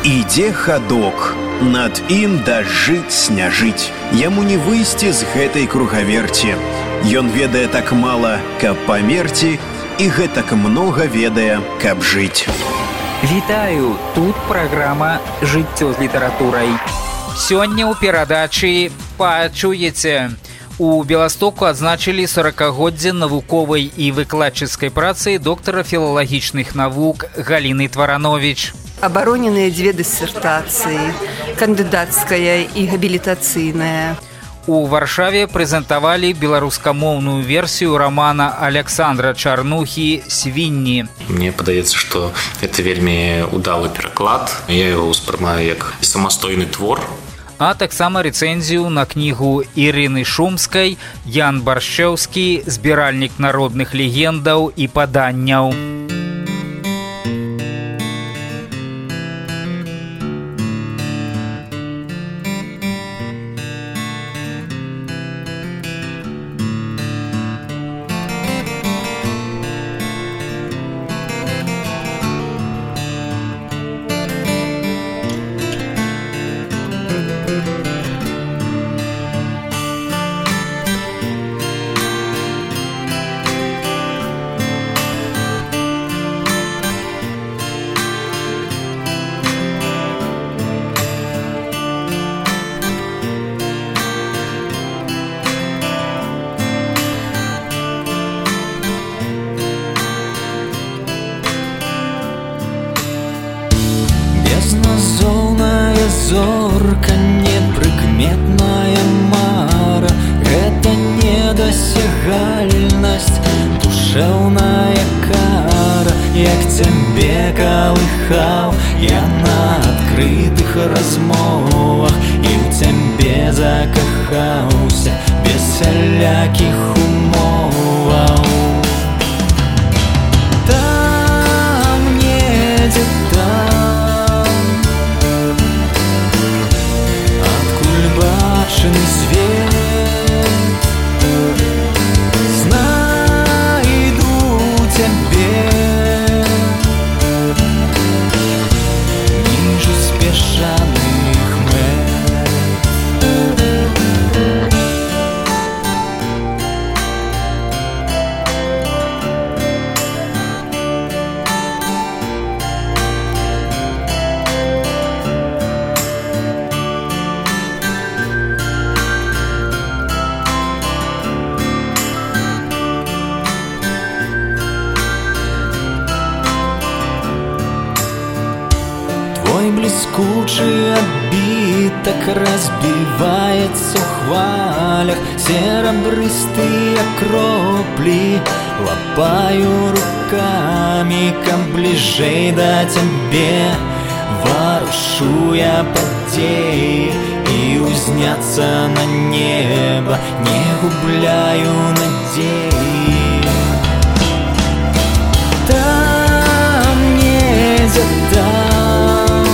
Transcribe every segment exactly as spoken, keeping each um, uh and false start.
Ідзе хадок, над ім дажджыць сняжыць. Яму не выйсці з гэтай кругаверці. Ён ведае так мала, каб памерці, і гэтак многа ведае, каб жыць. Вітаю, тут праграма «Жыццё з літаратурай». Сёння ў перадачы пачуеце. У Беластоку адзначылі соракагоддзе навуковай і выкладчыцкай працы доктара філалагічных навук Галіны Тваранович. Абароненыя дзве дысертацыі, кандыдацкая і габілітацыйная. У Варшаве прэзентавалі беларускамоўную версію рамана Александра Чарнухі «Свінні». Мне падаецца, што гэта вельмі удалы пераклад. Я яго ўспрымаю як самастойны твор. А таксама рэцэнзію на кнігу Ірыны Шумскай «Ян Баршчэўскі. Збіральнік народных легендаў і паданняў». Зорка, непрыкметная мара, гэта недасягальнасць, душэўная кара. Як цябе калыхаў я на адкрытых размовах, і ў цябе закахаўся без сялякіх умоваў. Там недзе там свет, знайду цябе ніж спешаных мэт. Блискучий отбиток разбивается в хвалях, серебристые кропли лапаю руками, как ближей до тебе ворушу я поддей и узняться на небо не губляю надей. Там нельзя там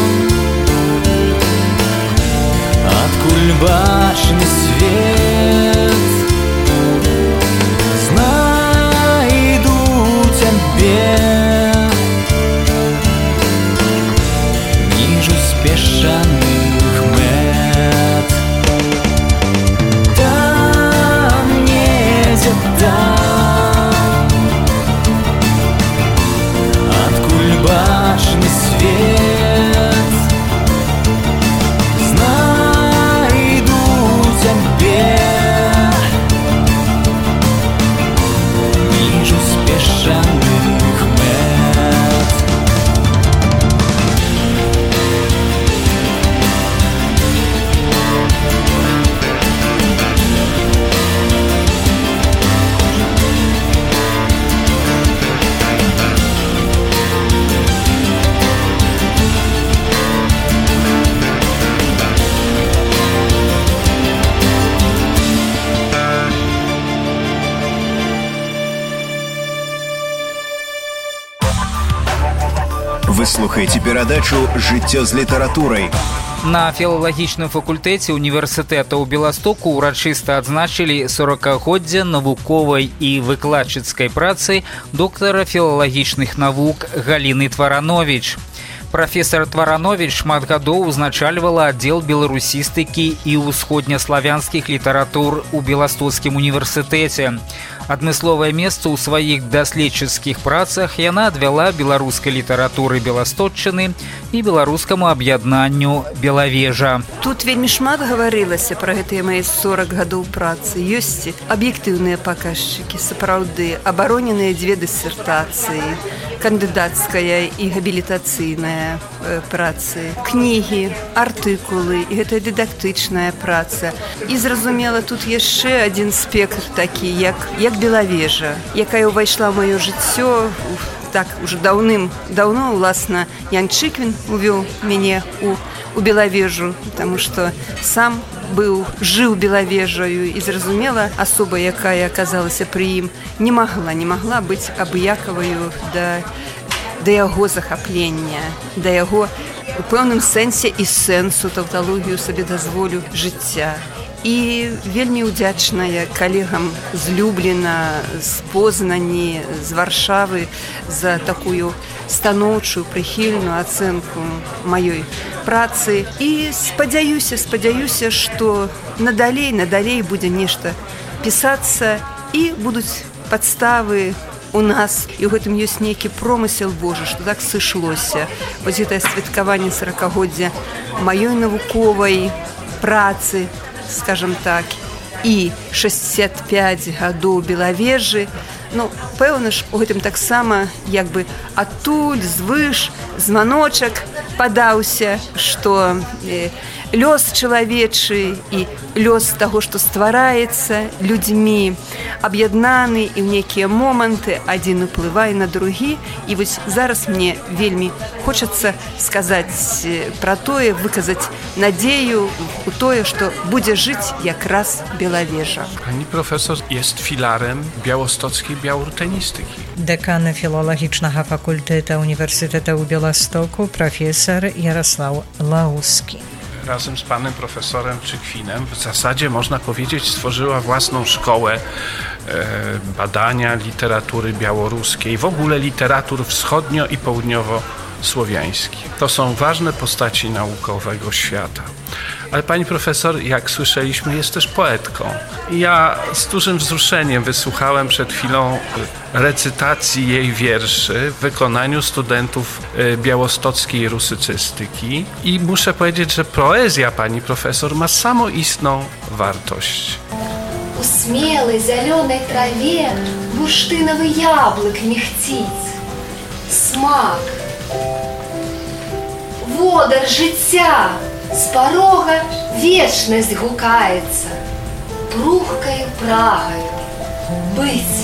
кульбашный свет, знайду тебе ніж спешаных мэт. Там недзе там ад кульбашный свет, ніж спешаных мэт. Вы слухаеце перадачу «Жыццё з літаратурай». На філалагічным факультэце універсітэта ў Беластоку ўрачыста адзначылі соракагоддзе навуковай і выкладчыцкай працы доктара філалагічных навук Галіны Тваранович. Прафесор Тваранович шмат гадоў узначальвала аддзел беларусістыкі і ўсходнеславянскіх літаратур у Беластоцкім універсітэце. Адмысловае месца ў сваіх даследчыцкіх працах яна адвяла беларускай літаратуры Беластотчыны і беларускаму аб'яднанню Белавежа. Тут вельмі шмат гаварылася пра гэтыя мае сорок гадоў працы. Ёсць аб'ектыўныя паказчыкі, сапраўды, абароненыя дзве дысертацыі, кандыдацкая і габілітацыйная э, працы, кнігі, артыкулы, і гэта дыдактычная праца. І, зразумела, тут яшчэ адзін спектр такі, як, як Белавежа, якая ўвайшла ў маё жыццё так уже даўным-даўно, уласна, Ян Чыквін увёў мяне у, у Белавежу, таму што сам быў, жыў Белавежаю, і, зразумела, асоба, якая аказалася пры ім, не магла, не магла быць абыякаваю да, да яго захаплення, да яго у пэўным сэнсе і сэнсу, таўталогію сабе дазволю жыцця. І вельмі ўдзячная калегам з Любліна, з Познані, з Варшавы за такую станоўчую, прыхільную ацэнку маёй працы. І спадзяюся, спадзяюся, што надалей, надалей будзе нешта пісацца і будуць падставы у нас, і ў гэтым ёсць нейкі промысел Божы, што так сышлося. Вось гэтае святкаванне саракагоддзя маёй навуковай працы, скажем так, і шэсцьдзесят пяць гадоў Белавежы, ну, пэўна ж, у гэтым таксама, як бы, адтуль, звыш, званочак падаўся, што э, лёс чалавечы і лёс таго, што ствараецца людзьмі, аб'яднаны і ў нейкія моманты адзін уплывае на другі. І вось зараз мне вельмі хочацца сказаць пра тое, выказаць надзею у тое, што будзе жыць якраз Белавежа. Pani profesor jest filarem białostockiej białortenistyki. Dekan Filologicznego Fakultetu Uniwersytetu w Białymstoku, profesor Jarosław Lauski. Razem z panem profesorem Czykwinem w zasadzie, można powiedzieć, stworzyła własną szkołę e, badania literatury białoruskiej, w ogóle literatur wschodnio- i południowo-słowiańskich. To są ważne postaci naukowego świata. Ale pani profesor, jak słyszeliśmy, jest też poetką. Ja z dużym wzruszeniem wysłuchałem przed chwilą recytacji jej wierszy w wykonaniu studentów białostockiej rusycystyki i muszę powiedzieć, że poezja pani profesor ma samoistną wartość. У смелой зеленой траве бурштиновый яблок мехтит. Смак, водар життя, з порога вечность гукається, прухкою прагою быть.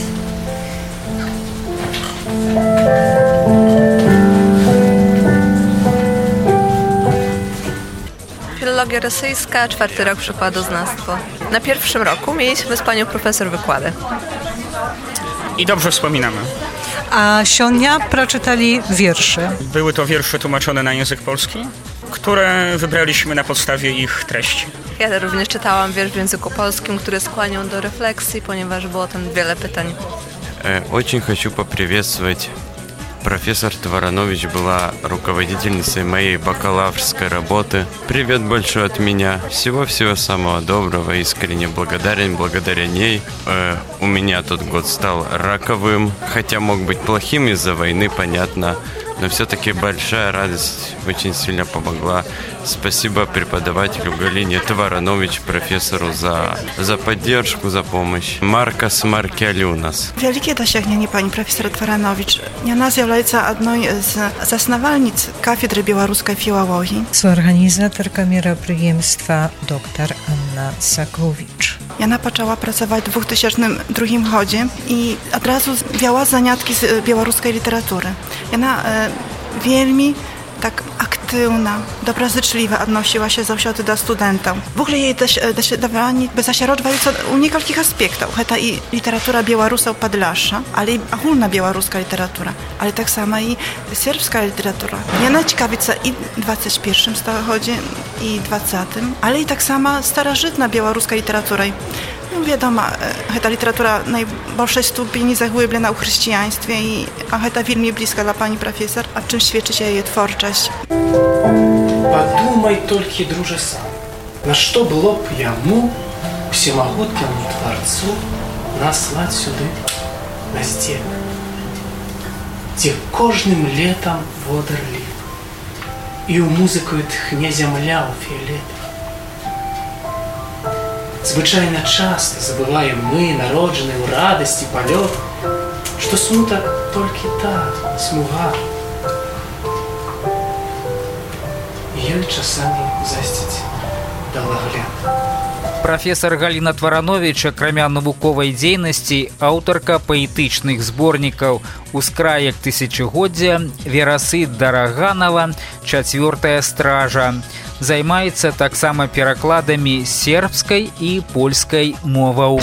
Filologia rosyjska, czwarty rok przykładoznawstwo. Na pierwszym roku mieliśmy z panią profesor wykłady. I dobrze wspominamy. A Sionia przeczytali wiersze. Były to wiersze tłumaczone na język polski, które wybraliśmy na podstawie ich treści. Ja również czytałam wiersz w języku polskim, który skłaniał do refleksji, ponieważ było tam wiele pytań. Очень хочу поприветствовать. Профессор Тваранович была руководительницей моей бакалаврской работы. Привет большой от меня. Всего-всего самого доброго. Искренне благодарен. Благодаря ней э, у меня тот год стал раковым. Хотя мог быть плохим из-за войны, понятно. Но все-таки большая радость очень сильно помогла. Спасибо преподавателю Галине Тваранович, профессору, за, за поддержку, за помощь. Маркас Маркелюнас. Wielkie dosięgnięcie pani profesor Twaranowicz. Ona zjawляется одной z zasnowalnic Kafedry Białoruskiej Filologii. Współorganizatorka мероприемства dr Anna Sakowicz. Ona zaczęła pracować w dwa tysiące drugim roku i od razu wzięła zaniatki z białoruskiej literatury. Ona e, wielmi tak aktywna, dobrożyczliwa odnosiła się zawsze do studentów. W ogóle jej dawanie zasieroczwające u niektórych aspektów. To i literatura białorusa Podlasza, ale i ogólna białoruska literatura, ale tak samo i serbska literatura. Ona ciekawica i w dwudziestym pierwszym stuleciu i dwudziestym, ale i tak samo starożytna białoruska literatura. Ну, вядома, гэта літаратура найбольшай ступені заглыблена ў хрысціянстве і гэта вельмі блізка для пані прафесор, аб чым сведчыць яе творчасць. Падумай толькі, дружа, сам, на што было б яму, усемагутняму тварцу, наслаць сюды на сцеп, дзе кожным летам водар ліп, і ў музыку тхне зямля ў фіолет. Звычайна часта забываем мы, народжаныя ў радасці палёт, што смутак толькі так, смуга. Ёй часамі засціць далагляд. Прафесор Галіна Тварановіч, акрамя навуковай дзейнасці, аўтарка паэтычных зборнікаў «Ускраек тысячагоддзя», «Верасы Дараганова», «Чацвёртая стража». Займаецца таксама перакладамі сербскай і польскай моваў.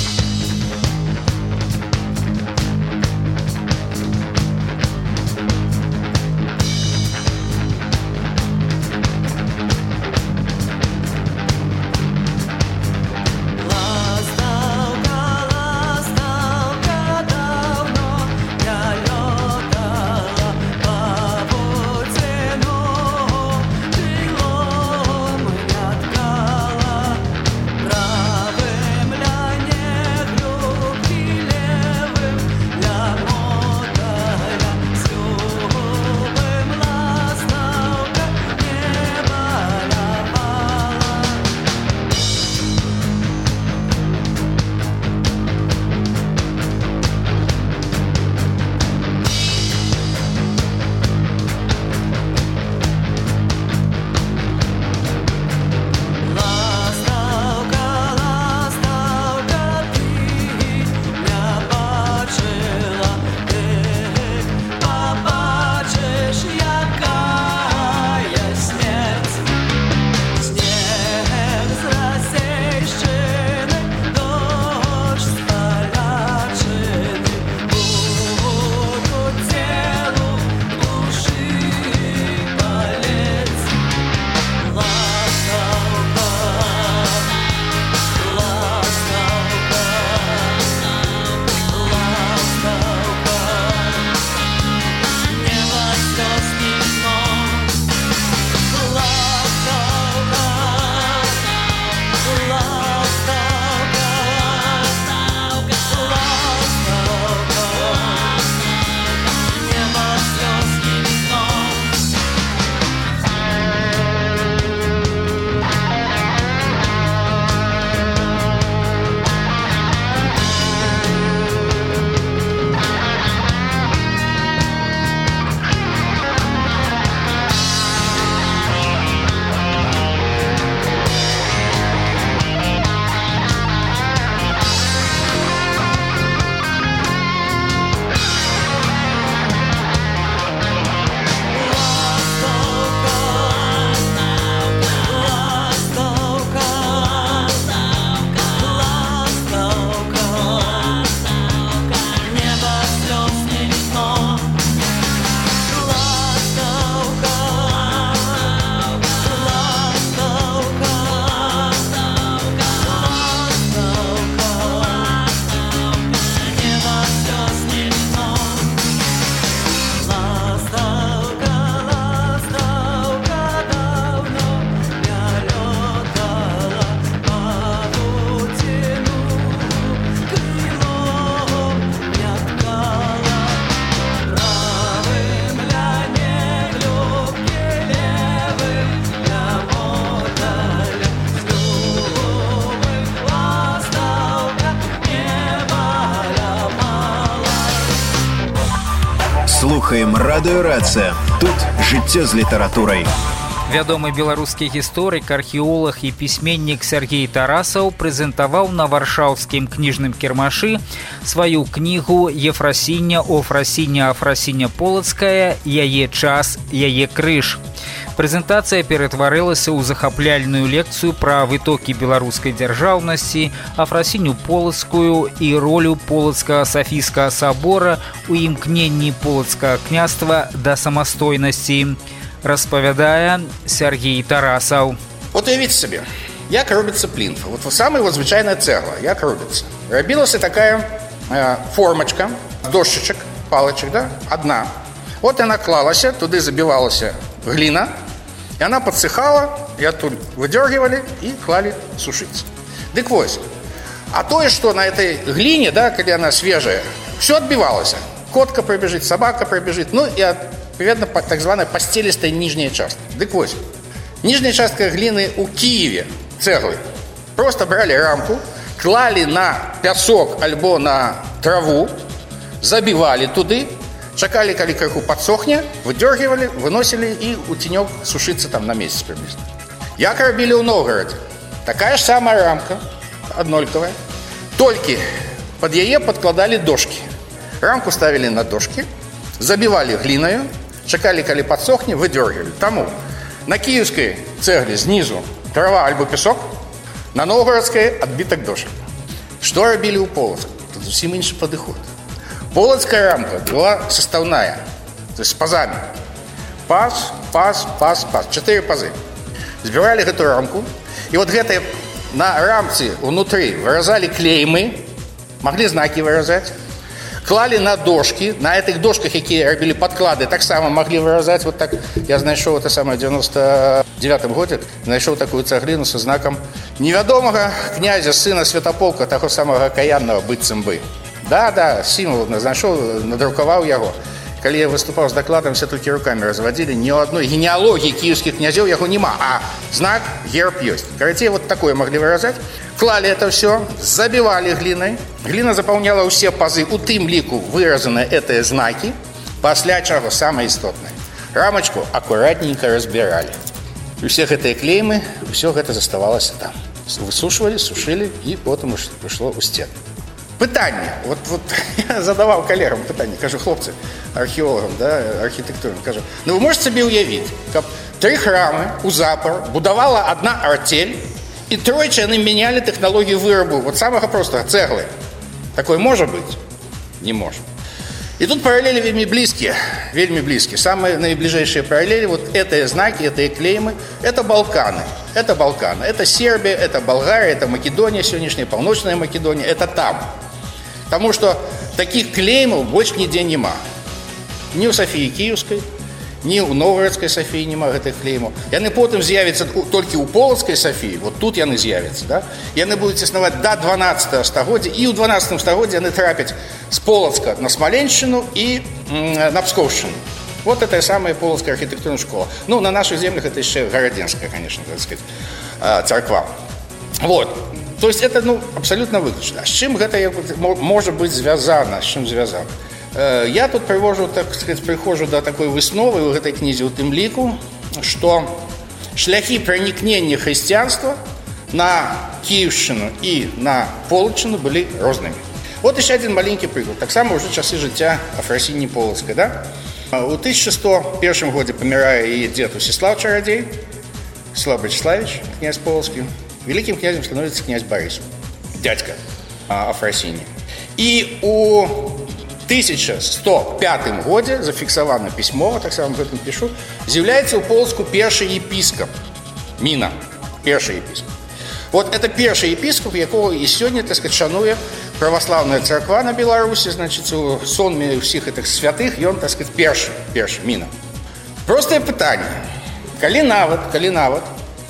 Слухаем радыёрацыя. Тут жыццё з літаратурай. Вядомы беларускі гісторык, археолог і пісьменнік Сергей Тарасаў прэзентаваў на варшаўскім кніжным кірмашы сваю кнігу «Ефрасіня, Офрасіня, Афрасіня Полацкая. Яе час, яе крыж». Прэзентацыя ператварылася ў захапляльную лекцыю пра вытокі беларускай дзяржаўнасці, Афрасіню Полацкую і ролю Полацкага Сафійскага сабора ў імкненні полацкага княства да самастойнасці. Распавядае Сергей Тарасаў. От уявіть собі, як робіцца плінфа. Вот самая вот звычайная цэгла, як робіцца. Рабілася такая э, формачка, дошчачак, палачак, да? Одна. Вот яна клалася, туды забівалася глина, и она подсыхала, и оттуда выдергивали и клали сушиться. Дык вось. А то, что на этой глине, да, когда она свежая, все отбивалось. Котка пробежит, собака пробежит, ну и отповедно так званая постелистая нижняя частка. Дык вось. Нижняя частка глины у Киеве, цеглы, просто брали рамку, клали на пясок альбо на траву, забивали туды, чакали, коли крыху подсохне, выдергивали, выносили и у тенек сушиться там на месяц приблизно. Як робили у Новгороде. Такая же самая рамка, однольковая, только под яе подкладали дошки. Рамку ставили на дошки, забивали глиною, чакали, коли подсохне, выдергивали. Тому на киевской цегле снизу трава альбо песок, на новгородской отбиток дошек. Что робили у Полоцка? Тут зовсім інший подход. Полоцкая рамка была составная, то есть с пазами. Паз, паз, паз, паз. Четыре пазы. Сбирали эту рамку, и вот где-то на рамце внутри выразали клеймы, могли знаки выразать, клали на дошки, на этих дошках, какие робили подклады, так само могли выразать. Вот так, я знайшов это самое в девяносто девятом году, знайшов такую цеглину со знаком неведомого князя, сына Святополка, того самого окаянного быццам бы. Да, да, символ знайшов, надрукаваў яго. Калі я выступаў з дакладам, все толькі руками разводили, ни одной генеалогии киевских князёў яго нема, а знак герб есть. Короче, вот такое могли выражать. Клали это все, забивали глиной. Глина заполняла все пазы, у тым ліку выразаны это знаки, пасля чаго самое істотное. Рамочку аккуратненько разбирали. И всех эти клеймы, все это заставалось там. Высушивали, сушили, и потом пришло у стен. Питання. От, от я задавав колегам питання, кажу, хлопці, археологам, да, архітектурам, кажу, ну ви можете собі уявити, як три храми у запор будувала одна артель, і тройче вони міняли технологію виробу, от самого просто цегли. Такое може бути? Не може. И тут параллели вельми близкие, вельми близкие. Самые наиближайшие параллели, вот это знаки, это клеймы, это Балканы. Это Балканы. Это Сербия, это Болгария, это Македония, сегодняшняя Полночная Македония, это там. Потому что таких клеймов больше нигде нема. Ни у Софии Киевской, ни у Новгородской Софии нема этих клеймов. Яны потом з'явятся только у Полоцкой Софии, вот тут яны з'явятся, да? Яны будут існувати до дванадцатого стагоддзя, и у дванадцатом стагоддзі яны трапят с Полоцка на Смоленщину и на Псковщину. Вот это самая Полоцкая архитектурная школа. Ну, на наших землях это еще Городенская, конечно, так сказать, церква. Вот. То есть это, ну, абсолютно выключено. С чем это может быть связано? С чем связано? Я тут привожу, так сказать, прихожу до такой высновы в этой книзе у тым ліку, что шляхи проникнения христианства на Киевщину и на Полоцчину были разными. Вот еще один маленький приклад. Так само уже часы життя Афросіні Полоцкой, да? У тысяча сто первом году помирає її дед Усислав Чародей, Слав Вячеславич, князь Полоцкий. Великим князем становится князь Борис, дядька Афросіні. И у тысяча сто пятом году зафиксовано письмо, так само об этом пишу, з'является у Полоцку перший епископ Міна, перший епископ. Вот это перший епископ, якого и сегодня, так сказать, шанує православная церква на Беларуси, значит, у сонме всех этих святых, и он, так сказать, перший, перший Міна. Простое питание. Коли навод, коли навод,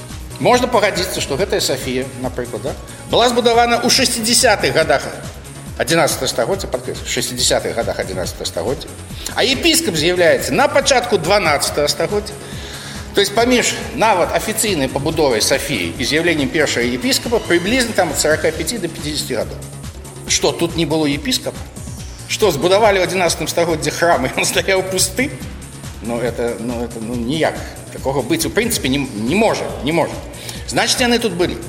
можно погодиться, что гэтая София, например, да, была збудована у шестидесятых годах одиннадцатого стагоддзя, подкреслю, в шестидесятых годах одиннадцатого стагоддзя, а епископ з'является на початку дванадцатого стагоддзя. То есть поміж навод офіційнай побудовой Софии и з'явленнем першого епископа приблизно там от сорока пяти до пятидесяти годов. Что, тут не было епископа? Что, збудовали в одиннадцатом стагоддзі храм, и он стоял пусты? Ну, это, ну, это, ну, ніяк. Такого быть, в принципе, не, не может, не может. Значит, они тут были.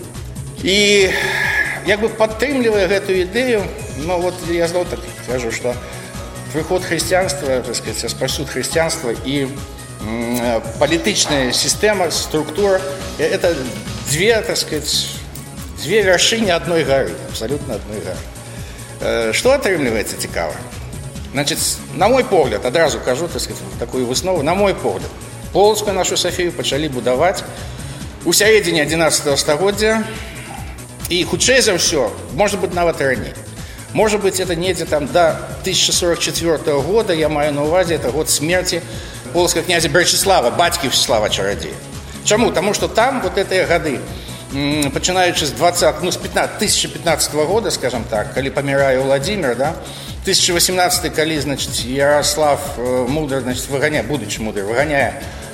И, как бы подтримливая эту идею, ну, вот я знову так скажу, что приход христианства, так сказать, распасуд христианства и м, политичная система, структура, это две, так сказать, две вершины одной горы, абсолютно одной горы. Что отрымливается цікаво? Значит, на мой погляд, одразу кажу, так сказать, такую выснову, на мой погляд, Полоцкую нашу Софию почали будовать у сярэдзіне адзінаццатага стагоддзя, і хутчэй за ўсё, можа быць нават раней. Может быть, это недзе там до тысяча сорок четвёртого года, я маю на увазе, это год смерти полскага князя Брачеслава, бацькі Всеслава Чарадзея. Чаму? Таму што там вот гэтыя гады, пачынаючы з двадцатого, ну, з тысяча пятнадцатого года, скажем так, калі памірае Владимир, да, тысяча восемнадцатый, калі, значит, Ярослав мудрый, значит, выганяе, будучи мудрый, выганяе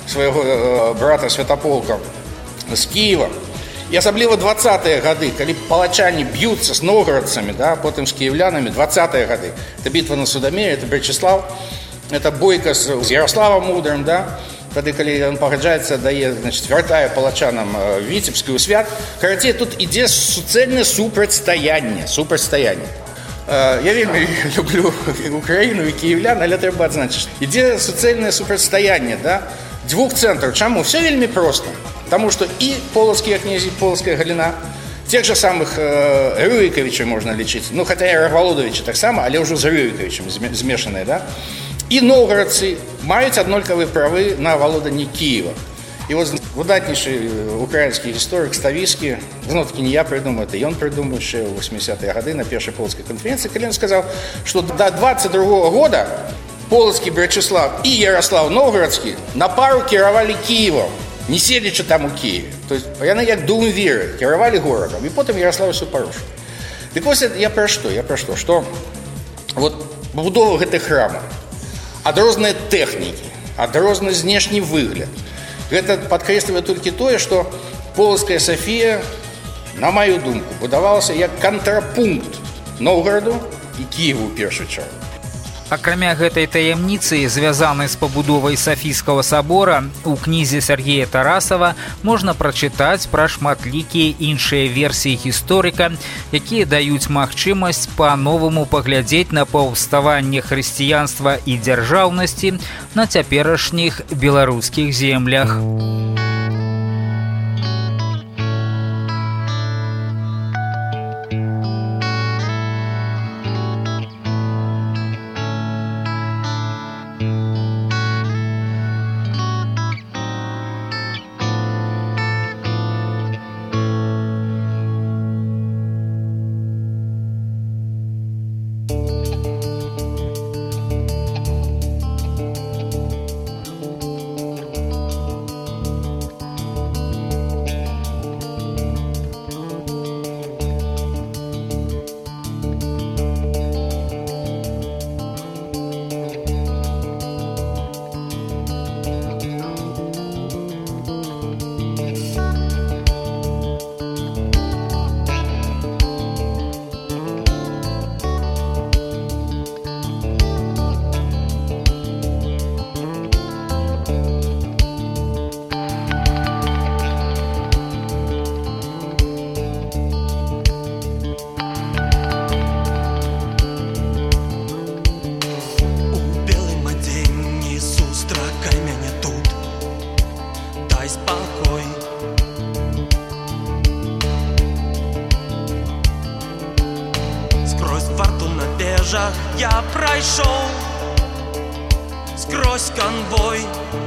свайго брата Святополка з Киева. І асабліва двадцатыя гады, калі палачане б'юцца з новгарадцамі, да, потым з кіеўлянамі, двадцатыя гады. Это бітва на Судомере, это Брачеслав, это бойка з, з Ярославом мудрым, да. Тады, калі ён пагаджаецца, дае, значит, вяртае палачанам Віцебскі ўсвят. Карацей, тут ідзе суцэльнае супрацьстаянне, супрацьстаянне. Я вельмі люблю Украіну і кіеўлян, але трэба адзначыць. Ідзе суцэльнае супрацьстаянне, да, дзвюх цэнтраў. Чаму? Все вельмі проста. Потому что и полоцкие князья, полоцкая галина, тех же самых э, Рюриковичей можно лечить, ну, хотя и Рогволодовича так само, але уже за Рюриковичем змешанные, да, и новгородцы маюць аднолькавыя правы на валоданне Киева. И вот выдатнейший украинский историк Ставицкий, ну, таки не я придумал, это он придумал еще в восьмидесятые годы на первой полоцкой конференции, когда он сказал, что до двадцать другого года Полоцкий Брачеслав и Ярослав Новгородский на пару кіравалі Киевом. Не седячи там у Киеве. То есть, яны як дуумвіры кіравалі горадам, і потым Ярослав усё парушыў. Дык вось я пра што? Я пра што? Што вот будова гэтых храмаў, адрозныя тэхнікі, адрозны знешні выгляд. Гэта падкрэслівае толькі тое, што Полацкая Сафія, на маю думку, будавалася як кантрапункт Новгараду і Кіеву ў першую чаргу. Акрамя гэтай таямніцы, звязанай з пабудовай Сафійскага сабора, у кнізе Сергея Тарасава можна прачытаць пра шматлікія іншыя версіі гісторыка, якія даюць магчымасць па-новаму паглядзець на паўставанне хрысціянства і дзяржаўнасці на цяперашніх беларускіх землях. Я пройшов скрозь конвой.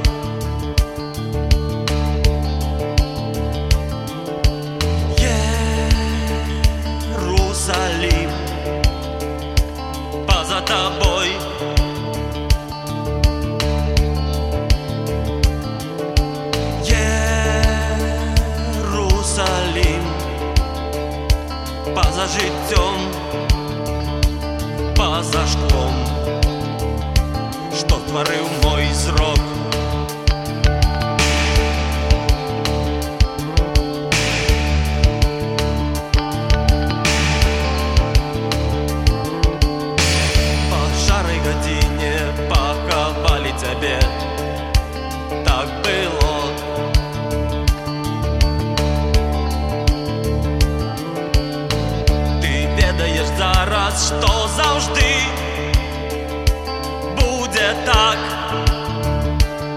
Иерусалим, поза тобой. Иерусалим, поза життем, поза шклом, що творив мой зрок. По жарой године поховали тебе, так было. Ты ведаешь зараз, что завжди буде так.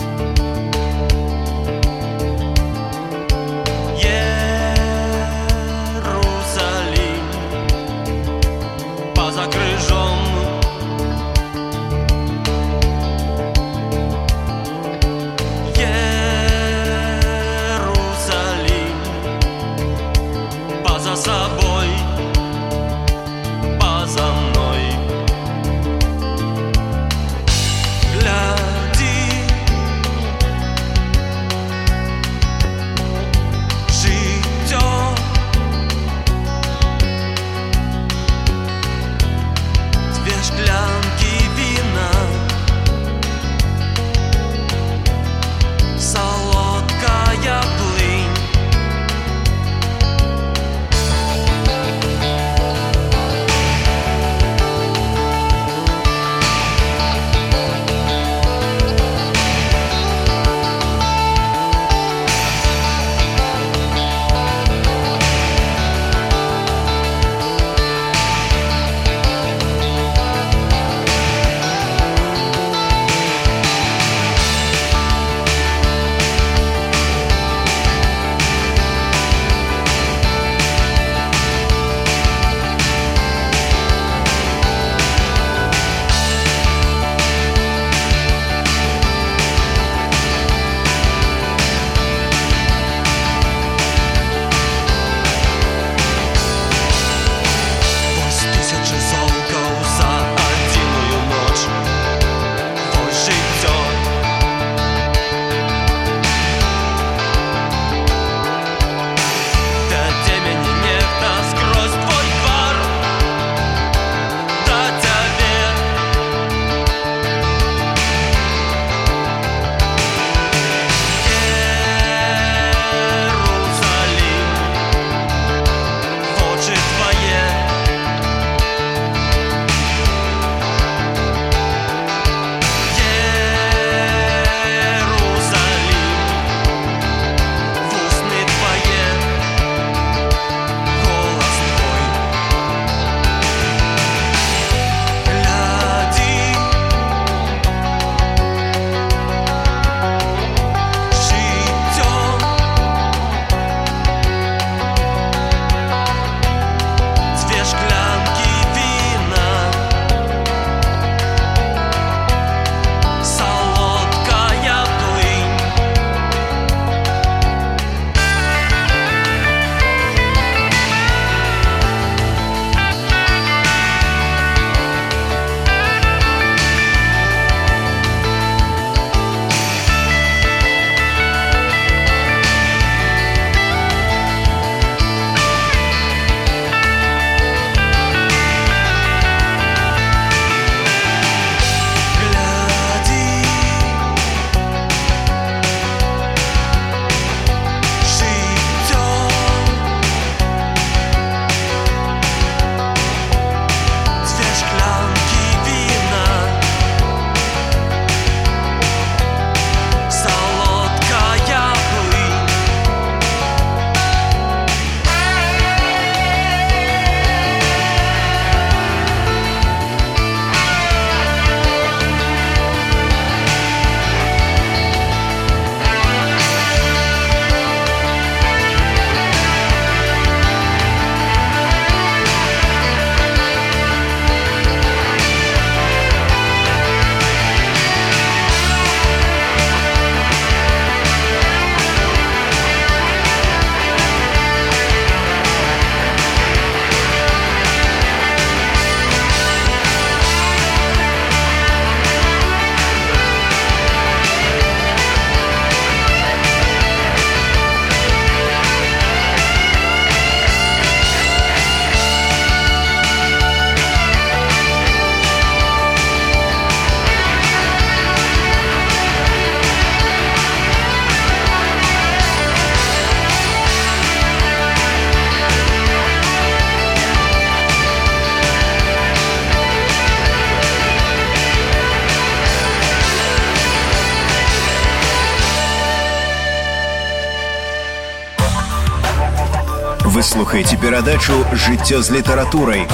Вы слухаеце перадачу «Жыццё з літаратурай».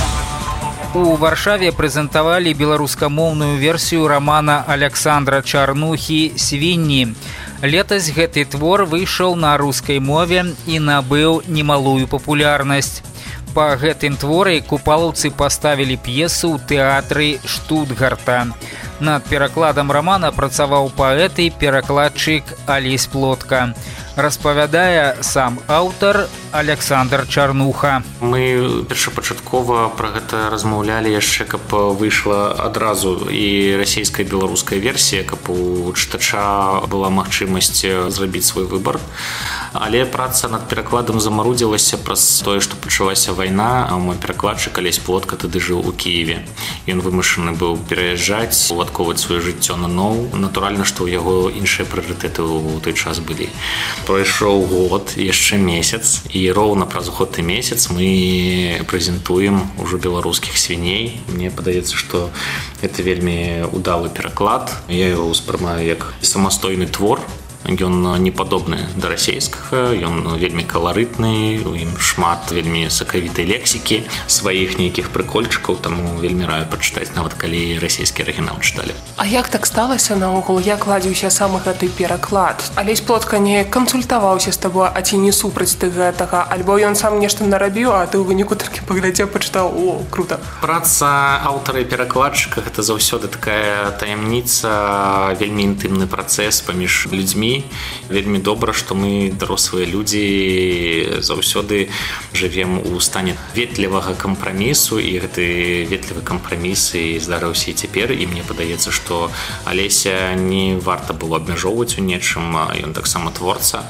У Варшаве прэзентавалі беларускамоўную версію рамана Александра Чарнухі «Свінні». Летась гэты твор выйшаў на рускай мове і набыў немалую папулярнасць. Па гэтым творы купалаўцы паставілі п'есу ў тэатры Штутгарта. Над перакладам рамана працаваў паэт і перакладчык Алесь Плотка. Распавядае сам аўтар Александр Чарнуха. Мы першапачаткова пра гэта размаўлялі яшчэ, каб выйшла адразу і расійская і беларуская версія, каб у чытача была магчымасць зрабіць свой выбар. Але праца над перакладам замарудзілася праз тое, што пачалася вайна, а мой перакладчык Алесь Плотка тады жыў у Кіеве. Ён вымушаны быў пераязджаць, уладкоўваць сваё жыццё наноў. Натуральна, што ў яго іншыя прыярытэты ў той час былі. Прайшоў год, яшчэ месяц, і роўна праз год і месяц мы прэзентуем ужо беларускіх свіней. Мне падаецца, што гэта вельмі удалы пераклад. Я яго ўспрымаю як самастойны твор. Ён не падобны да расейскага, ён вельмі каларытны, у ім шмат вельмі сакавітай лексікі, сваіх нейкіх прыкольчыкаў, таму вельмі раю пачытаць, нават калі расійскі арыгінал чыталі. А як так сталася наогул, як ладзіўся сам гэты пераклад? Алесь Плотка не кансультаваўся з табой, а ці не супраць ты гэтага, альбо ён сам нешта нарабіў, а ты ў выніку толькі паглядзеў, пачытаў, о, круто. Праца аўтара і перакладчыка гэта заўсёды такая таямніца, вельмі інтымны працэс паміж людзьмі. Вельмі добра, што мы, дарослыя людзі, заўсёды жывем у стане ветлівага кампрамісу, і гэты ветлівы кампраміс і здарыўся і цяпер, і мне падаецца, што Алеся не варта было абмяжоўваць у нечым, ён таксама творца,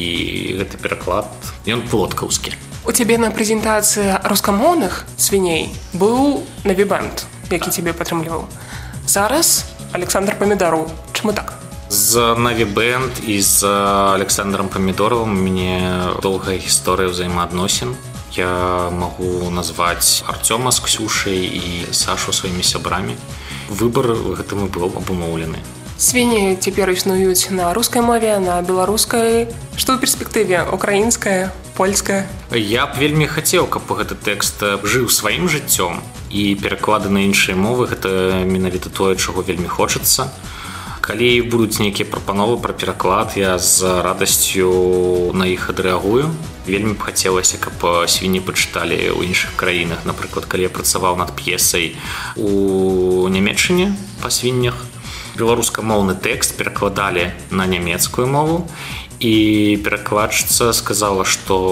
і гэты пераклад, ён плоткаўскі. У цябе на прэзентацыі рускамоўных свіней быў навібэнд, які цябе падтрымліваў. Зараз Александр Памідораў. Чаму так? З Наві Бэнд і з Александром Памідоровым у мяне доўгая гісторыя ўзаемаадносін. Я магу назваць Артёма з Ксюшай і Сашу сваімі сябрамі. Выбар гэтым і быў абумоўлены. Свіні цяпер існуюць на рускай мове, на беларускай. Што ў перспектыве? Украінская, польская? Я б вельмі хацеў, каб гэты тэкст жыў сваім жыццём, і пераклады на іншыя мовы гэта менавіта тое, чаго вельмі хочацца. Калі будуць нейкія прапановы пра пераклад, я з радасцю на іх адрэагую. Вельмі б хацелася, каб свінні пачыталі ў іншых краінах. Напрыклад, калі я працаваў над п'есай у Нямецчыне па свіннях, беларускамоўны тэкст перакладалі на нямецкую мову, і перакладчыца сказала,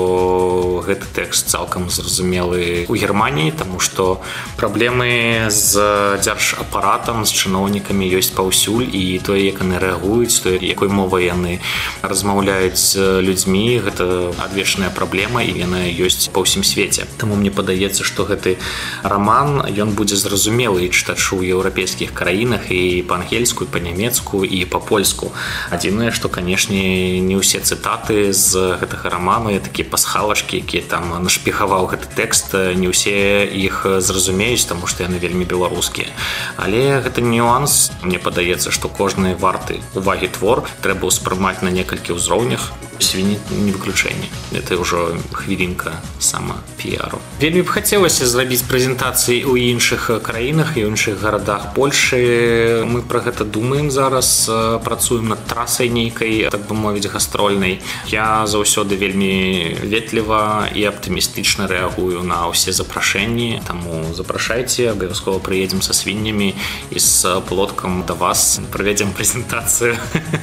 што гэты тэкст цалкам зразумелы ў Германіі, таму што праблемы з дзяржапаратам, з чыноўнікамі ёсць паўсюль, і тое, як яны рэагуюць, тое, якой мовай яны размаўляюць з людзьмі, гэта адвечная праблема, і яна ёсць па ўсім свеце. Таму мне падаецца, што гэты раман, ён будзе зразумелы і чытачу ў еўрапейскіх краінах і па-ангельску, і па-нямецку, і па-польску. Адзінае, што, канешне, не ўсе цытаты з гэтага раману, я такія пасхалачкі, якія там нашпігаваў гэты тэкст, не ўсе іх зразумеюць, таму што яны вельмі беларускія. Але гэта нюанс. Мне падаецца, што кожны варты увагі твор трэба ўспрымаць на некалькі ўзроўнях. Свіні не выключэнне. Это ўжо хвілінка сама піару. Вельмі б хацелася зрабіць прэзентацыі ў іншых краінах і ў іншых гарадах Польшы. Мы пра гэта думаем зараз, працуем над трасай нейкай, так бы мовіць, гастрольнай. Я заўсёды вельмі ветліва і аптымістычна рэагую на ўсе запрашэнні, таму запрашайце, абавязкова прыедзем са свіннямі і з Плоткам да вас правядзем прэзентацыю.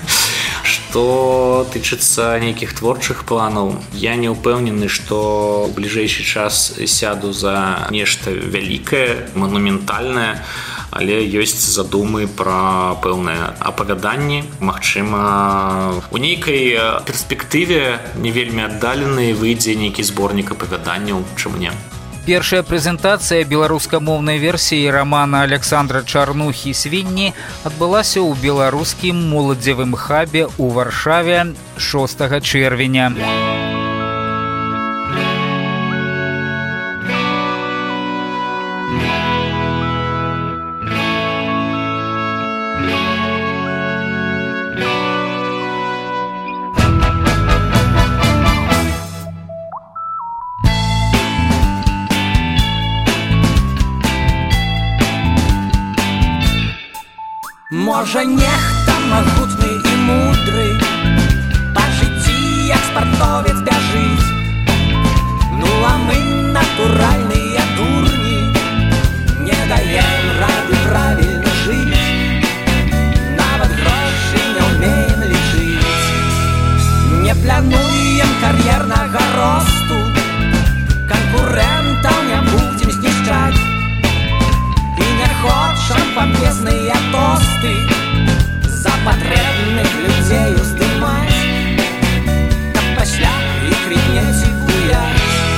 Што тычыцца нейкіх творчых планаў, я не ўпэўнены, што ў бліжэйшы час сяду за нешта вялікае, манументальнае, але ёсць задумы пра пэўныя апавяданні. Магчыма, у нейкай перспектыве не вельмі аддаленай выйдзе нейкі зборнік апавяданняў, чым не. Першая прэзентацыя беларускамоўнай версіі рамана Александра Чарнухі «Свінні» адбылася ў беларускім моладзевым хабе ў Варшаве шостага чэрвеня. можа нехта магутны і мудры па жыцці як спартовец бяжыць. Ну а мы натуральныя дурні, не даем рады правільна жыць, нават грошы не ўмеем лічыць. Не плануем кар'ернага росту, конкурентаў не будзем знішчаць, і не хочам памесныя тосты за патрэбных людзей уздымаць, каб пасля і крыкнець і гуляць.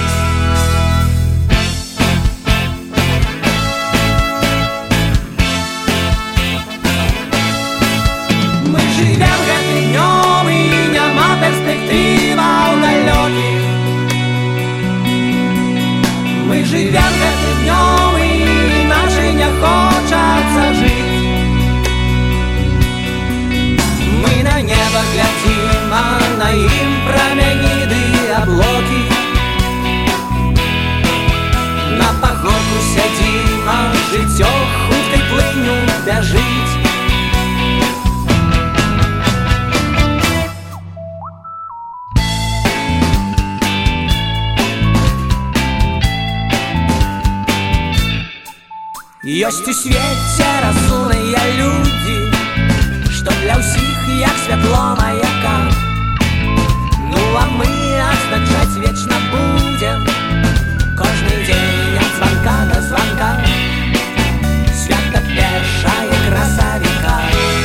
Мы жывем гэтым днём і няма перспектываў далёкіх. Мы живем гэтым днём і іначай не хочацца жыць. Мы на неба глядзім, а на ім прамяніды аблокі. На пагорку сядзім, а жыццё хуткай плынню бяжыць. Ёсць у свеце разумныя людзі, што для ўсіх як святло маяка. Ну а мы адзначаць вечна будзем кожны дзень ад званка да званка, свята першае красавіка.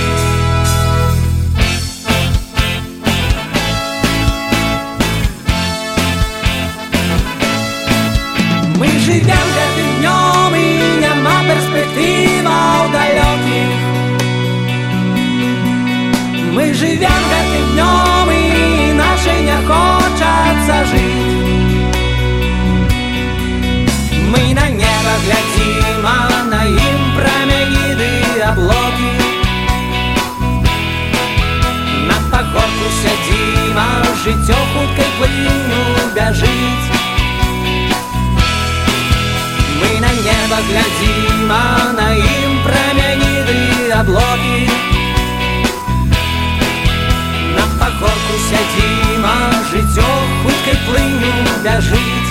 Мы жывем гэтым днём і няма перспектываў далёкіх. Мы жывем гэтым днём і іначай не хочацца жыць. Мы на неба глядзім, а на ім прамяніды аблокі. На пагорку сядзім, а жыццё хуткай плынню бяжыць. Мы на неба глядзім, а на ім прамяніды аблокі. На пагорку сядзім, а жыццё хуткай плынню бяжыць.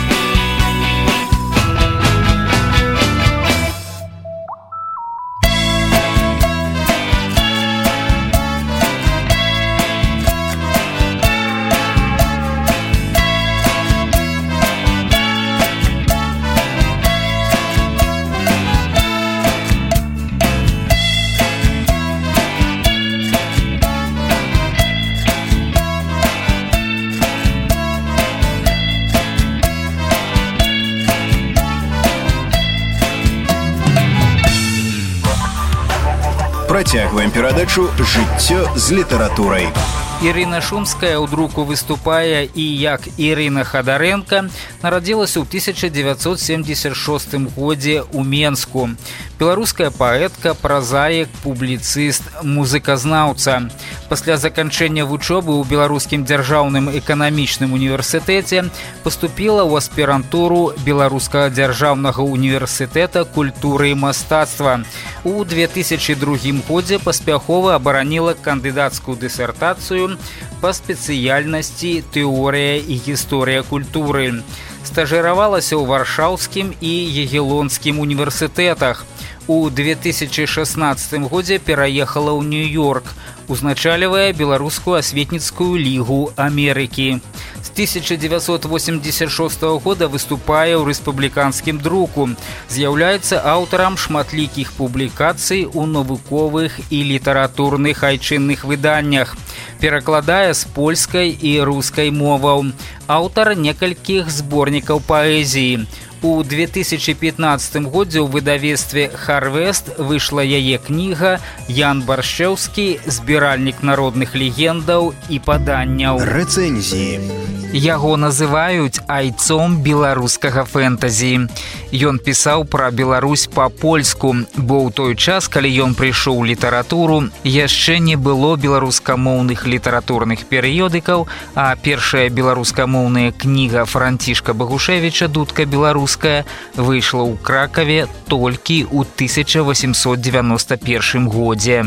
Працягваем перадачу «Жыццё з літаратурай». Ірына Шумская ў друку выступае і як Ірына Хадарэнка нарадзілася ў тысяча дзевяцьсот семьдесят шостым годзе ў Менску. Беларуская паэтка, празаік, публіцыст, музыказнаўца. Пасля заканчэння вучобы ў Беларускім дзяржаўным эканамічным універсітэце паступіла ў аспірантуру Беларускага дзяржаўнага універсітэта культуры і мастацтва. У две тысячи другім годзе паспяхова абараніла кандыдацкую дысертацыю па спецыяльнасці тэорыя і гісторыя культуры. Стажыравалася ў Варшаўскім і Ягелонскім універсітэтах. У две тысячи шестнадцатым годзе пераехала ў Нью-Йорк, узначальвае Беларускую асветніцкую лігу Амерыкі. З тысяча дзевяцьсот восемьдесят шостого года выступае ў рэспубліканскім друку. З'яўляецца аўтарам шматлікіх публікацый у навуковых і літаратурных айчынных выданнях. Перакладае з польскай і рускай моваў. Аўтар некалькіх зборнікаў паэзіі. У две тысячи пятнадцатым годзе ў выдавецтве «Харвест» выйшла яе кніга «Ян Баршчэўскі. Збіральнік народных легендаў і паданняў». Рэцэнзіі. Яго называюць айцом беларускага фэнтазі. Ён пісаў пра Беларусь па-польску, бо ў той час, калі ён прыйшоў у літаратуру, яшчэ не было беларускамоўных літаратурных перыёдыкаў, а першая беларускамоўная кніга Францішка Багушевіча «Дудка беларуская» выйшла ў Кракаве толькі ў тысяча восемьсот девяносто первым годзе.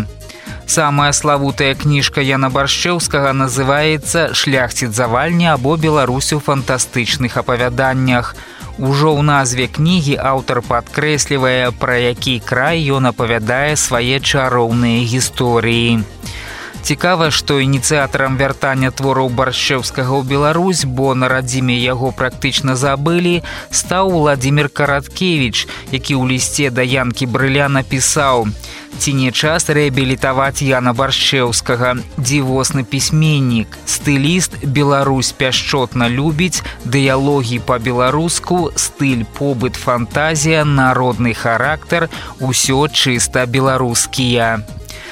Самая славутая кніжка Яна Баршчэўскага называецца «Шляхціц завальні» або «Беларусь у фантастычных апавяданнях». Ужо ў назве кнігі аўтар падкрэслівае, пра які край ён апавядае свае чароўныя гісторыі. Цікава, што ініцыятарам вяртання твораў Баршчэўскага ў Беларусь, бо на радзіме яго практычна забылі, стаў Владзімір Караткевіч, які ў лісце да Янкі Брыля напісаў: «Ці не час рэабілітаваць Яна Баршчэўскага, дзівосны пісьменнік, стыліст, Беларусь пяшчотна любіць, дыялогі па-беларуску, стыль, побыт, фантазія, народны характар, усё чыста беларускія».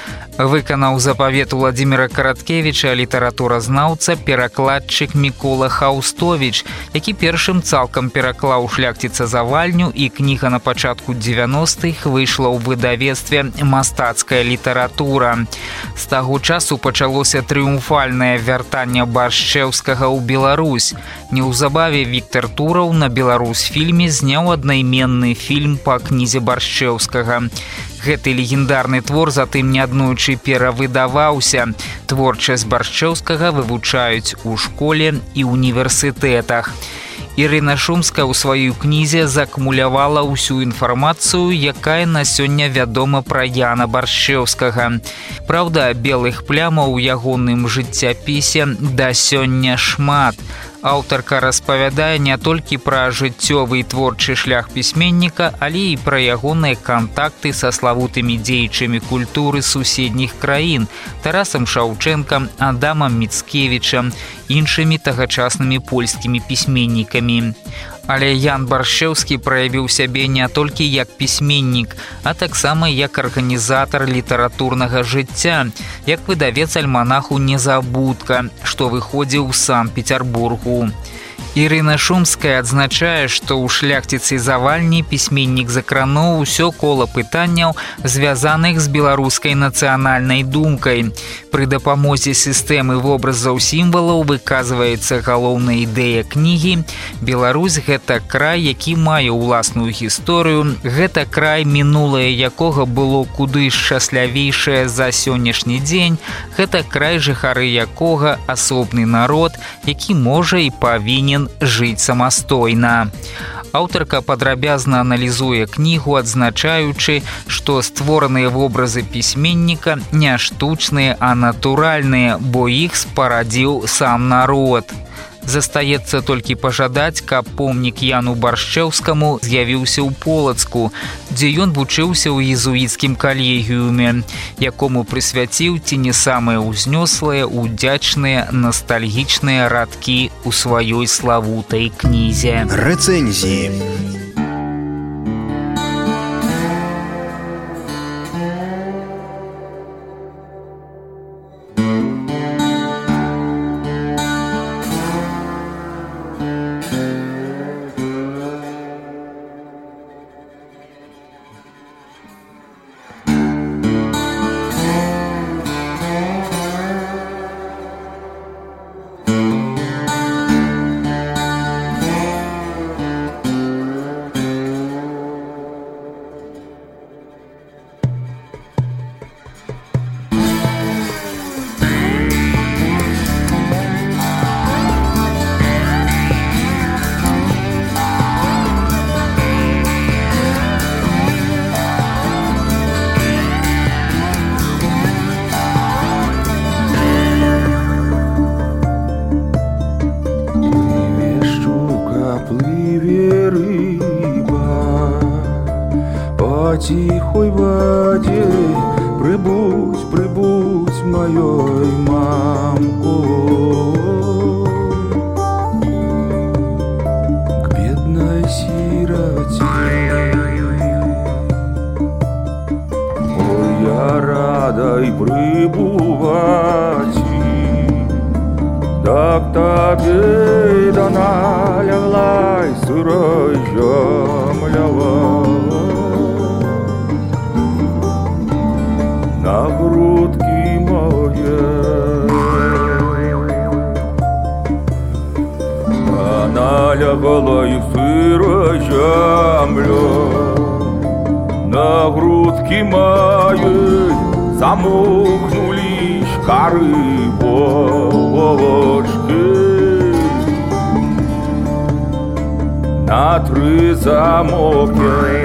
Выканаў запавет Владзіміра Караткевіча літаратуразнаўца, перакладчык Мікола Хаўстовіч, які першым цалкам пераклаў «Шляхціца завальню», і кніга на пачатку дзевяностых выйшла ў выдавецтве «Мастацкая літаратура». З таго часу пачалося трыумфальнае вяртанне Баршчэўскага ў Беларусь. Неўзабаве Віктар Тураў на Беларусьфільме зняў аднайменны фільм па кнізе Баршчэўскага. Гэты легендарны твор затым неаднойчы перавыдаваўся. Творчасць Баршчэўскага вывучаюць у школе і універсітэтах. Ірына Шумская ў сваёй кнізе закумулявала ўсю інфармацыю, якая на сёння вядома пра Яна Баршчэўскага. Праўда, белых плямаў у ягоным жыццяпісе да сёння шмат. Аўтарка распавядае не толькі пра жыццёвы і творчы шлях пісьменніка, але і пра ягоныя кантакты са славутымі дзеячамі культуры суседніх краін Тарасам Шаўчэнкам, Адамам Міцкевічам, іншымі тагачаснымі польскімі пісьменнікамі. Але Ян Баршчэўскі праявіў сябе не толькі як пісьменнік, а таксама як арганізатар літаратурнага жыцця, як выдавец альманаху «Незабудка», што выходзіў у Санкт-Петербургу. Ірына Шумская адзначае, што ў «Шляхціцы завальні» пісьменнік закрануў усё кола пытанняў, звязаных з беларускай нацыянальнай думкай. Пры дапамозе сістэмы вобразаў сімвалаў выказваецца галоўная ідэя кнігі. Беларусь – гэта край, які мае ўласную гісторыю, гэта край, мінулае якога было куды шчаслявейшае за сённяшні дзень, гэта край, жыхары якога асобны народ, які можа і павінен жыць самастойна. Аўтарка падрабязна аналізуе кнігу, адзначаючы, што створаныя вобразы пісьменніка не штучныя, а натуральныя, бо іх спарадзіў сам народ. Застаецца толькі пажадаць, каб помнік Яну Баршчэўскаму з'явіўся ў Полацку, дзе ён вучыўся ў езуіцкім калегіуме, якому прысвяціў ці не самыя ўзнёслыя, удзячныя, настальгічныя радкі ў сваёй славутай кнізе. Рэцэнзіі. Тихой воде прибудь, прибудь моей мамкой к бедной сироте. Ой, я рада и прибывать, так тебе да налягла и сырой землява. На грудки моей она лягала и сырой земля. На грудки моей замокнулись коры волочки. На три замоки.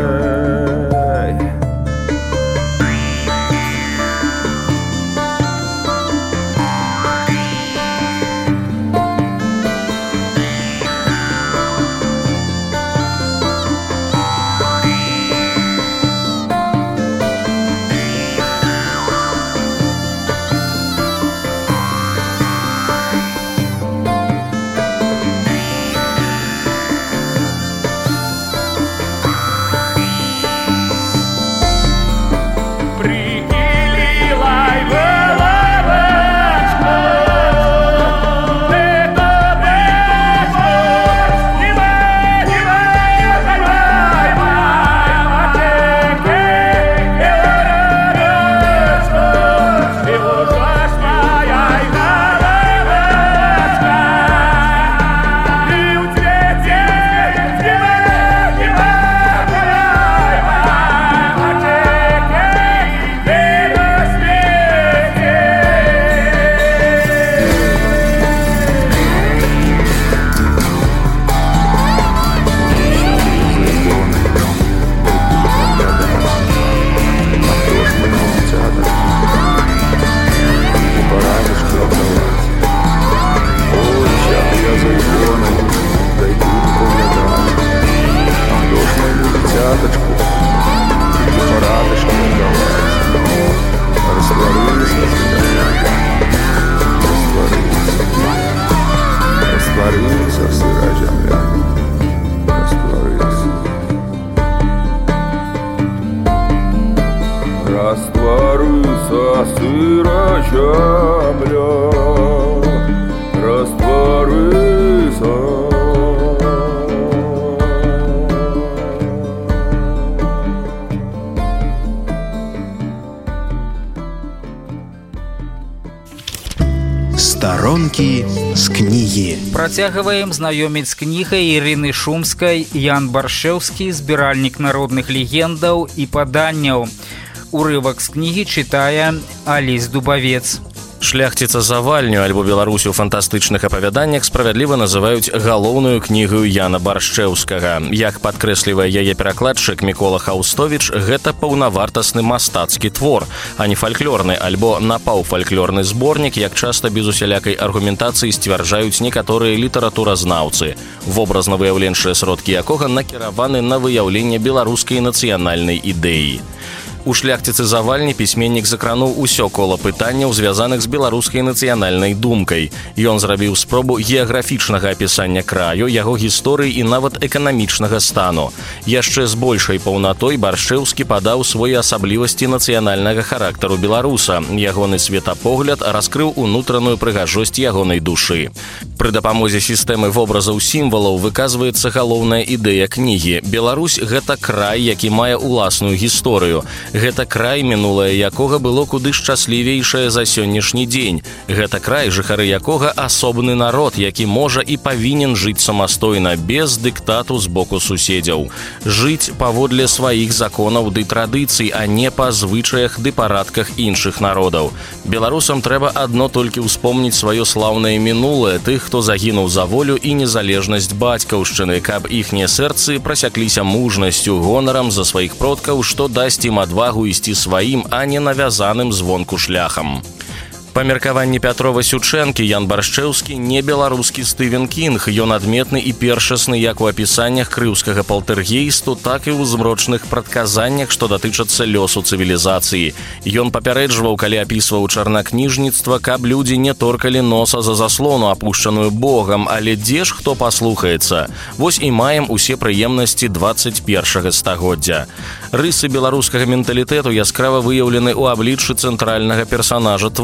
Старонкі з кнігі. Працягваем знаёміць з кнігай Ірыны Шумскай Ян Баршэўскі, збіральнік народных легендаў і паданняў. Урывак з кнігі чытае Алесь Дубавец. Шляхціца Завальню альбо Беларусь у фантастычных апавяданнях справядліва называюць галоўную кнігаю Яна Баршчэўскага. Як падкрэслівае яе перакладчык Мікола Хаустовіч, гэта паўнавартасны мастацкі твор, а не фальклорны альбо напаўфальклорны зборнік, як часта без усялякай аргументацыі сцвярджаюць некаторыя літаратуразнаўцы, вобразна-выяўленчыя сродкі якога накіраваны на выяўленне беларускай нацыянальнай ідэі. У шляхціцы Завальні пісьменнік закрануў усё кола пытанняў, звязаных з беларускай нацыянальнай думкай. Ён зрабіў спробу геаграфічнага апісання краю, яго гісторыі і нават эканамічнага стану. Яшчэ з большай паўнатой Баршчэўскі падаў своеасаблівасці нацыянальнага характару беларуса. Ягоны светапогляд раскрыў унутраную прыгажосць ягонай душы. Пры дапамозе сістэмы вобразаў сімвалаў выказваецца галоўная ідэя кнігі. Беларусь – гэта край, які мае ўласную гісторыю. Гэта край, мінулае якога было куды шчаслівейшае за сённяшні дзень. Гэта край, жыхары якога асобны народ, які можа і павінен жыць самастойна, без дыктату з боку суседзяў. Жыць паводле сваіх законаў ды традыцый, а не па звычаях ды парадках іншых народаў. Беларусам трэба адно толькі ўспомніць сваё слаўнае мінулае, тых, хто загінуў за волю і незалежнасць бацькаўшчыны, каб іхнія сэрцы прасякліся мужнасцю, гонарам за сваіх продкаў, што дасць ім адвагу ісці сваім, а не навязаным звонку шляхам. Па меркаванні Пятрова Сючэнкі, Ян Баршчэўскі не беларускі Стывен Кінг. Ён адметны і першасны як у апісаннях крыўскага палтэргейсту, так і ў змрочных прадказаннях, што датычацца лёсу цывілізацыі. Ён папярэджваў, калі апісваў чарнакніжніцтва, каб людзі не торкалі носа за заслону, апушчаную Богам, але дзе ж хто паслухаецца? Вось і маем усе прыемнасці дваццаць першага стагоддзя. Рысы беларускага менталітэту яскрава выяўлены ў абліччы цэнтральнага персанажа твора.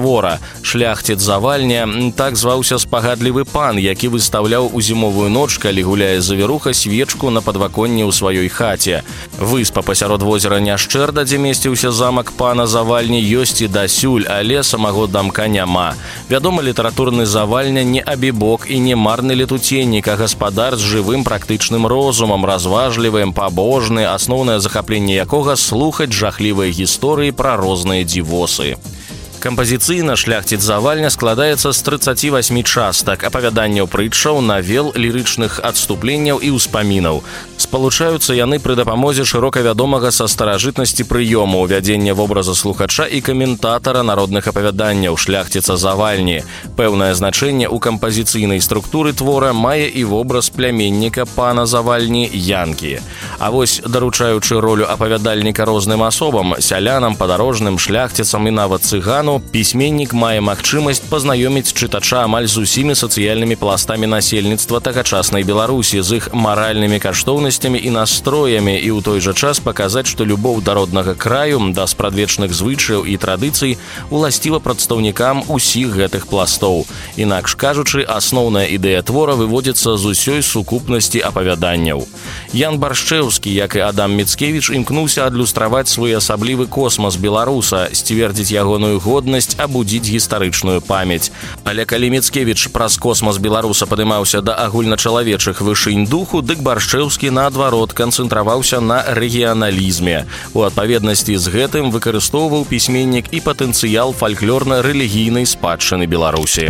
Шляхціц Завальня – так зваўся спагадлівы пан, які выстаўляў у зімовую ноч, калі гуляе завіруха, свечку на падваконні ў сваёй хаце. Выспа пасярод возера Няшчэрда, дзе месціўся замак пана Завальні, ёсць і дасюль, але самого дамка няма. Вядома, літаратурны Завальня не абібок і не марны летуценнік, а гаспадар з жывым практычным розумам, разважлівым, пабожны, асноўнае захапленне якога слухаць жахлівыя гісторыі пра розныя дзівосы. Кампазіцыйна шляхціц Завальня складаецца з трыццаці васьмі частак, апавяданняў прытчаў, навел, лірычных адступленняў і ўспамінаў. Спалучаюцца яны пры дапамозе шырока вядомага са старажытнасці прыёму ўвядзення вобраза слухача і каментатара народных апавяданняў шляхціца Завальні. Пэўнае значэнне ў кампазіцыйнай структуры твора мае і вобраз пляменніка пана Завальні Янкі. А вось, даручаючы ролю апавядальніка розным асобам, сялянам, падарожным, шляхціцам і нават цыгану, пісьменнік мае магчымасць пазнаёміць чытача амаль з усімі сацыяльнымі пластамі насельніцтва тагачаснай Беларусі, з іх маральнымі каштоўнасцямі і настроямі, і ў той жа час паказаць, што любоў да роднага краю, да спрадвечных звычаяў і традыцый уласціва прадстаўнікам усіх гэтых пластоў. Інакш кажучы, асноўная ідэя твора выводзіцца з усёй сукупнасці апавяданняў. Ян Баршчэўскі, як і Адам Міцкевіч, імкнуўся адлюстраваць своеасаблівы космас беларуса, сцвердзіць ягоную годнасць, абудзіць гістарычную памяць. Але калі Міцкевіч праз космас беларуса падымаўся да агульначалавечых вышынь духу, дык Баршчэўскі, наадварот, канцэнтраваўся на рэгіяналізме. У адпаведнасці з гэтым выкарыстоўваў пісьменнік і патэнцыял фальклорна-рэлігійнай спадчыны Беларусі.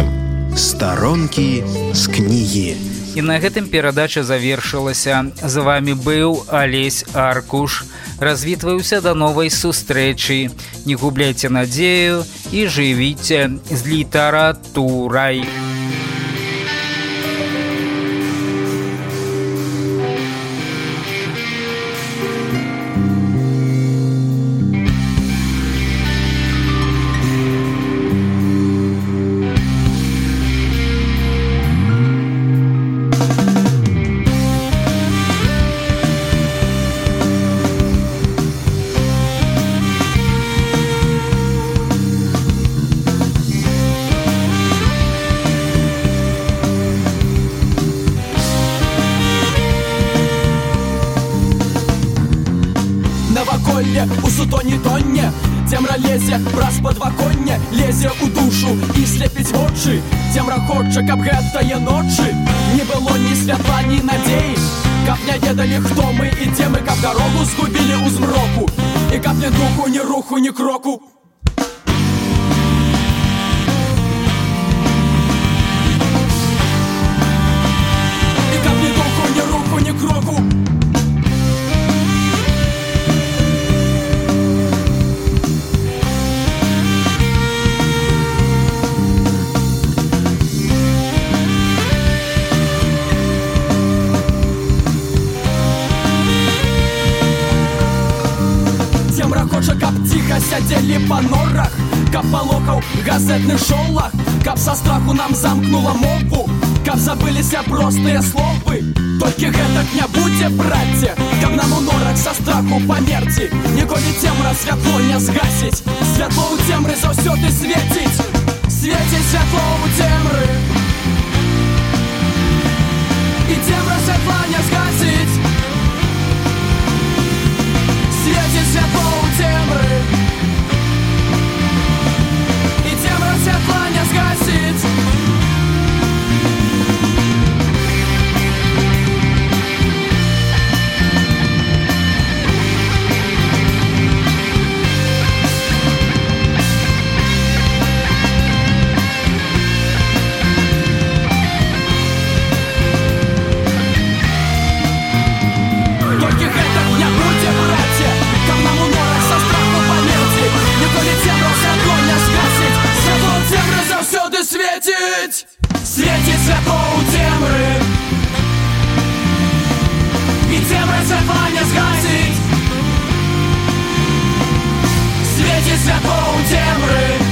Старонкі з кнігі. І на гэтым перадача завершылася. З вамі быў Алесь Аркуш. Развітваюся да новай сустрэчы. Не губляйце надзею і жывіце з літаратурай. У сутоні тонне цемра лезе праз падваконне, лезе ў душу і слепіць вочы. Цемра хоча, каб гэтае ночы не было ні святла, ні надзеі, каб не ведалі, хто мы і дзе мы, каб дарогу згубілі ў змроку, і каб ні духу, ні руху, ні кроку. І каб ні духу, ні руху, ні кроку. Хоча, каб ціха сядзелі па норах, каб палохаў газетны шолах, каб са страху нам замкнула мову, каб забыліся простыя словы. Толькі гэтак не будзе, браце, каб нам у норах са страху памерці. Ніколі цемра святло не згасіць, святло ў цемры заўсёды свеціць. Свеціць святло ў цемры, і цемра святла не згасіць. Свеціць святло ў цемры, і цемра святла не згасіць. Толькі гэтак не будзе, браце, каб нам у норах са страху памерці. Ніколі цемра святло не згасіць, святло ў цемры заўсёды свеціць. Свеціць святло ў цемры, і цемра святла не згасіць. Свеціць святло ў цемры,